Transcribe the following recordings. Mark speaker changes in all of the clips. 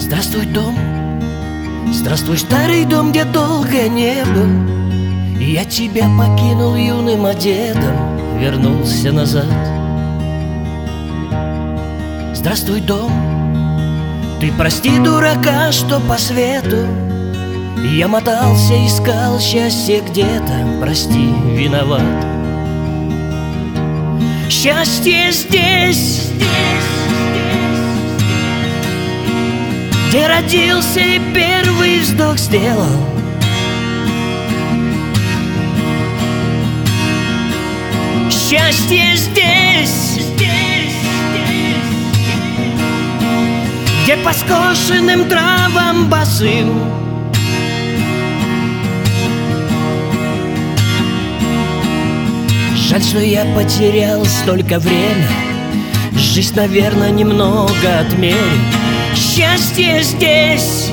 Speaker 1: Здравствуй, дом, здравствуй, старый дом, где долго не был. Я тебя покинул юным одетым, вернулся назад. Здравствуй, дом, ты прости дурака, что по свету я мотался, искал счастье где-то, прости, виноват. Счастье здесь, где родился и первый вздох сделал. Счастье здесь, где по скошенным травам босым жаль, что я потерял столько время, жизнь, наверное, немного отмерит. Счастье здесь,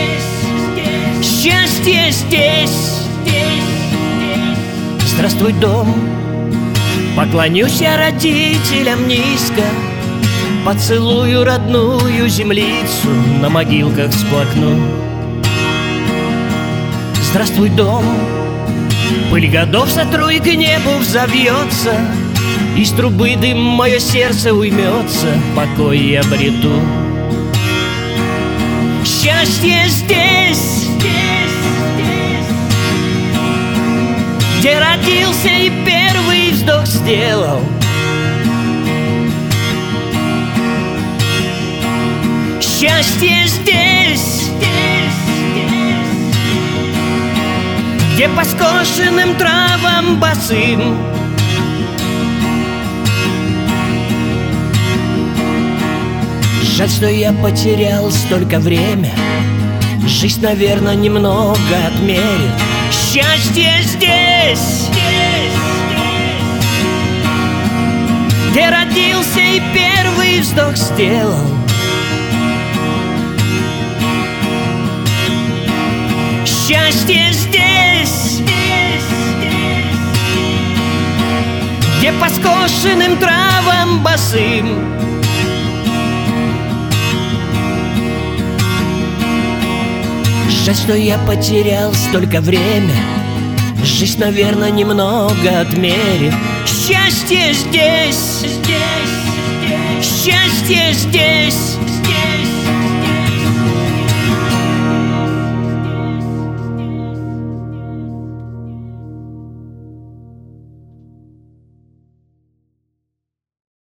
Speaker 1: счастье здесь. Здравствуй, дом, поклонюсь я родителям низко, поцелую родную землицу, на могилках сплакну. Здравствуй, дом, пыль годов сотру и к небу взовьется, из трубы дым мое сердце уймется, покой я обрету. Счастье здесь, где родился и первый вздох сделал. Счастье здесь, где по скошенным травам босым жаль, что я потерял столько время, жизнь, наверное, немного отмерит. Счастье здесь, где родился и первый вздох сделал. Счастье здесь, где по скошенным травам босым жаль, что я потерял столько время, жизнь, наверное, немного отмерит. Счастье здесь, счастье здесь.